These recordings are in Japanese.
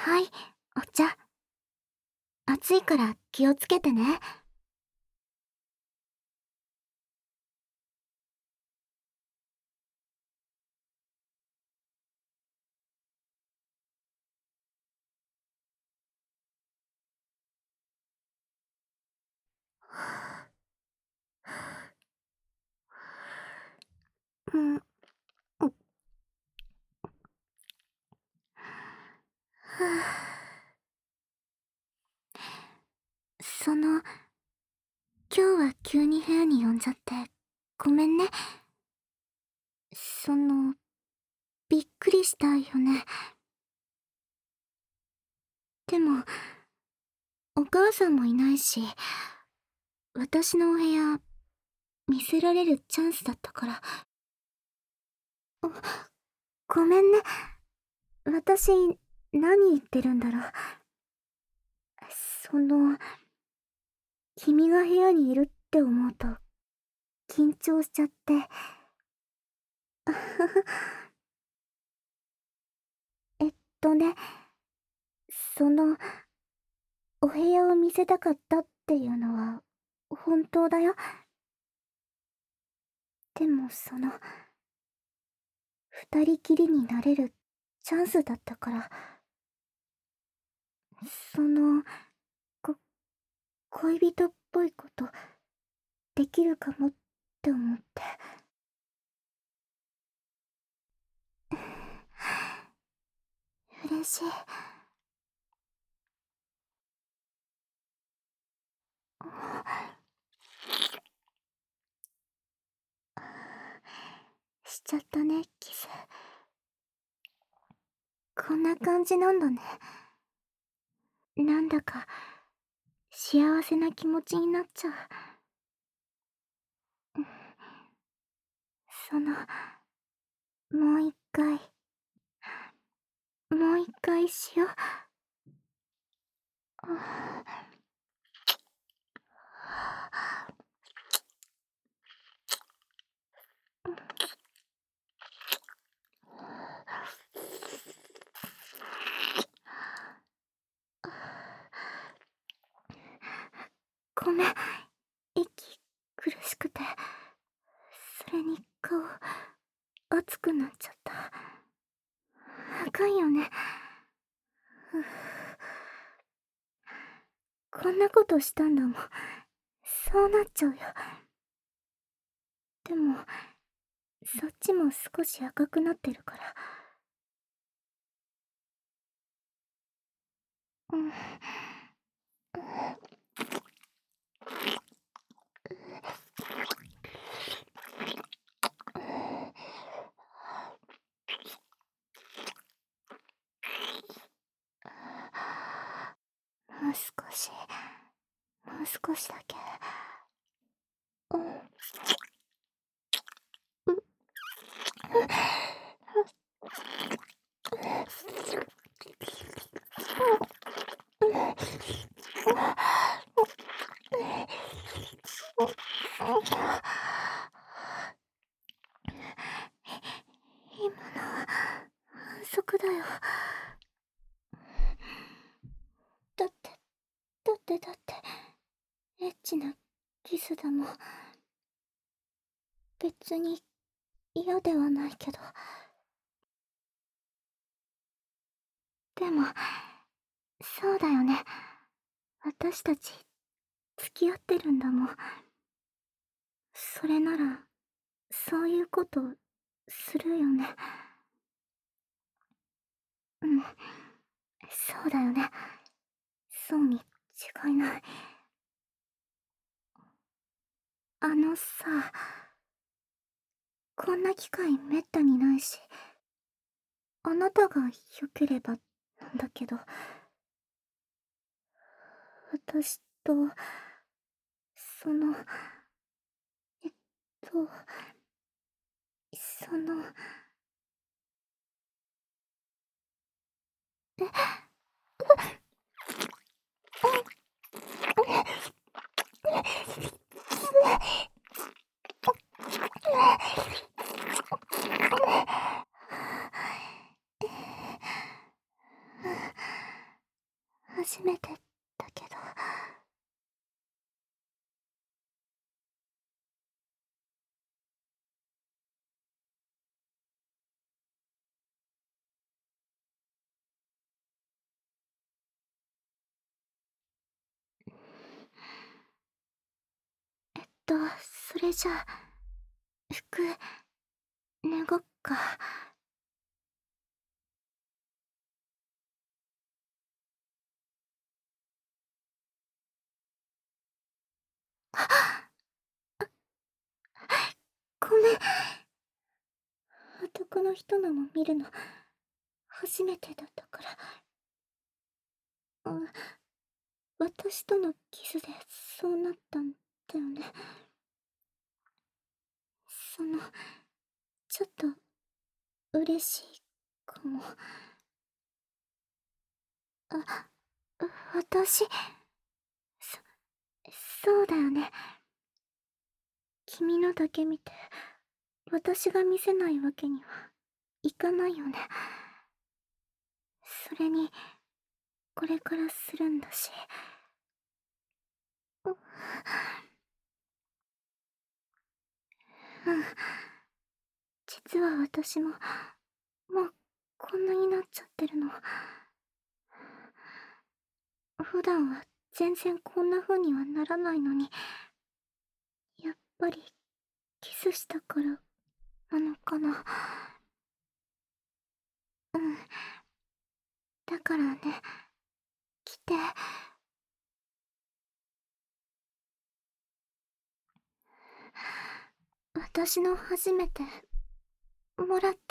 はい、お茶。暑いから気をつけてね。うん、うはその、今日は急に部屋に呼んじゃって、ごめんね。びっくりしたよね。でも、お母さんもいないし、私のお部屋、見せられるチャンスだったから。ごめんね。私、何言ってるんだろう。その、君が部屋にいるって思うと、緊張しちゃって。えっね、その、お部屋を見せたかったっていうのは、本当だよ。でも二人きりになれるチャンスだったから、その、こ、恋人っぽいことできるかもって思って。嬉しい。しちゃったね、キス。こんな感じなんだね。なんだか、幸せな気持ちになっちゃう。その、もう一回、もう一回しよう。ごめん、息苦しくて、それに顔、熱くなっちゃった。あかんよね。こんなことしたんだもん。そうなっちゃうよ。でも、そっちも少し赤くなってるから。うん。もう少し、もう少しだけ。うん。今のは反則だよ。だって、だって、エッチなキスだもん。別に嫌ではないけど。でも、そうだよね。私たち、付き合ってるんだもん。それなら、そういうことするよね。うん、そうだよね。そうに違いない。さ、こんな機会めったにないし、あなたが良ければなんだけど、私と、その、えっと、その、 初めてだけど。それじゃあ、服、脱ごっか。ごめん。男の人のも見るの、初めてだったから。私とのキスでそうなったんだよね。ちょっと、嬉しいかも。あ、私、そ、そうだよね。君のだけ見て、私が見せないわけにはいかないよね。それに、これからするんだし。うん。実は私も、もう、こんなになっちゃってるの。普段は全然こんな風にはならないのに、やっぱり、キスしたからなのかな。うん。だからね、来て。私の初めて、もらって。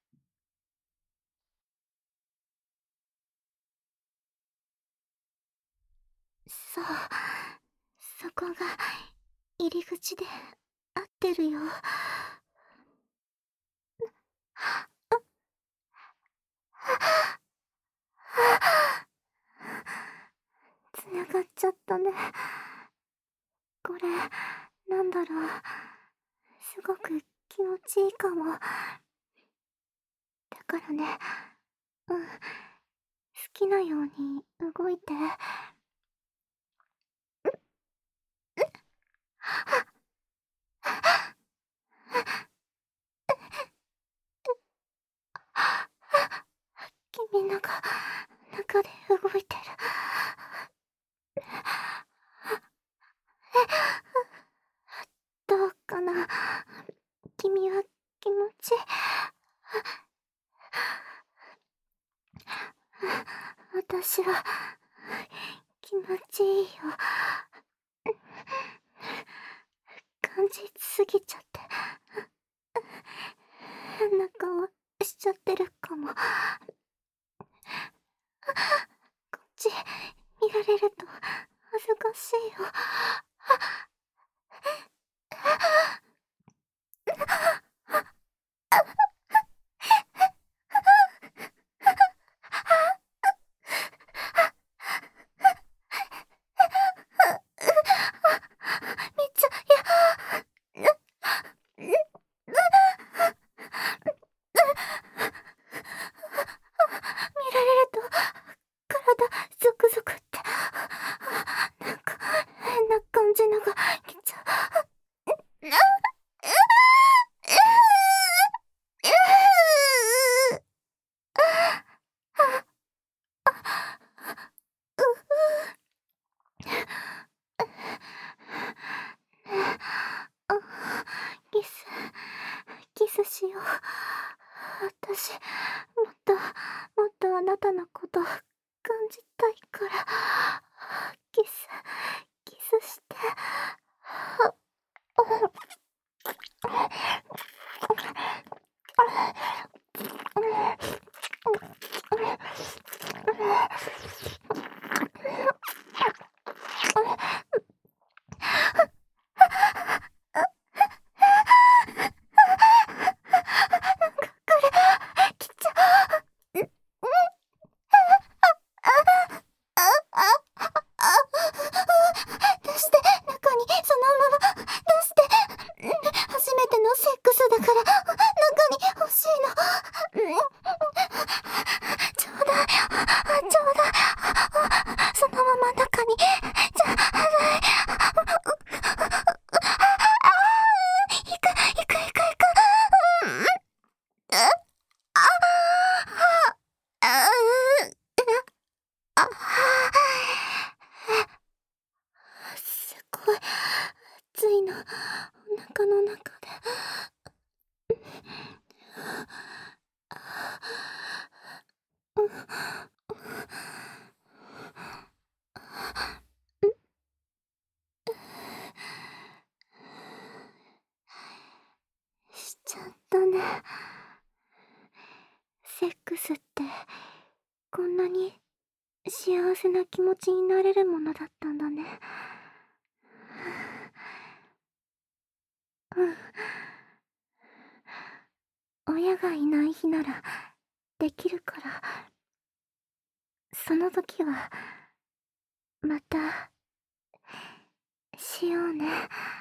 そう、そこが、入り口で、合ってるよ。つながっちゃったね。これ、なんだろう。すごく気持ちいいかも。だからね、好きなように動いて。君のが、中で動いてる。どうかな。君は気持ち、私は気持ちいいよ。感じすぎちゃって、変な顔しちゃってるかも。こっち見られると恥ずかしいよ。めっちゃ、見られると体ゾクゾクって、なんか変な感じのが来ちゃう。あ、キス、キスしよう。私、もっと、もっとあなたのこと感じたいから。キス、キスして。来ちゃう。出して、中にそのまま出して。初めての性セックスってこんなに幸せな気持ちになれるものだったんだね。うん。親がいない日ならできるから、その時はまたしようね。